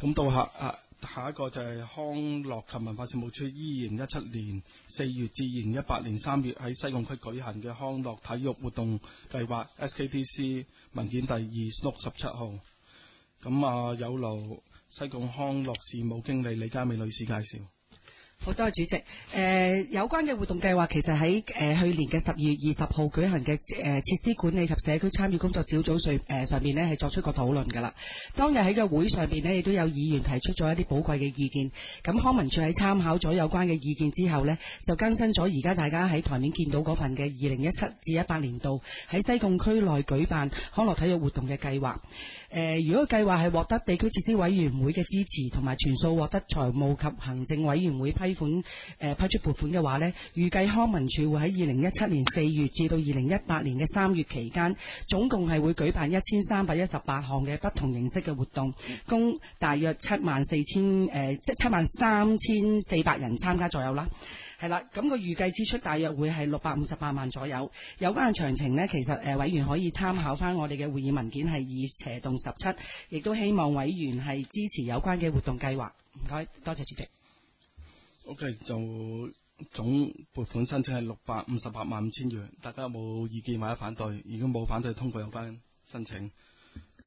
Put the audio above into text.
咁到下一個就係康樂及文化事務處2017年4月至2018年3月喺西貢區舉行嘅康樂體育活動計劃 SKTC 文件第2/17號。咁有勞西貢康樂事務經理李嘉美女士介紹。 好多謝主席。有關嘅活動計劃其實喺去年嘅12月20號舉行嘅設施管理及社區參與工作小組上面呢係作出過討論㗎啦。當日喺個會上邊呢，亦都有議員提出咗一啲寶貴嘅意見。咁康文署喺參考咗有關嘅意見之後呢，就更新咗而家大家喺台面見到嗰份嘅2017至18年度喺西貢區內舉辦康樂體育活動嘅計劃。如果計劃係獲得地區設施委員會嘅支持，同埋全數獲得財務及行政委員會批出撥款嘅話呢，預計康文署會喺2017年4月至到2018年嘅3月期間，總共係會舉辦1318項嘅不同形式嘅活動，供大約73400人參加左右啦。係啦，咁個預計支出大約會係658萬左右。有關嘅詳情呢，其實委員可以參考翻我哋嘅會議文件係2/17，亦都希望委員係支持有關嘅活動計劃。唔該，多謝主席。 OK， 就總撥款申請係658萬5千元，大家有冇意見或者反對？如果冇反對，通過有關申請。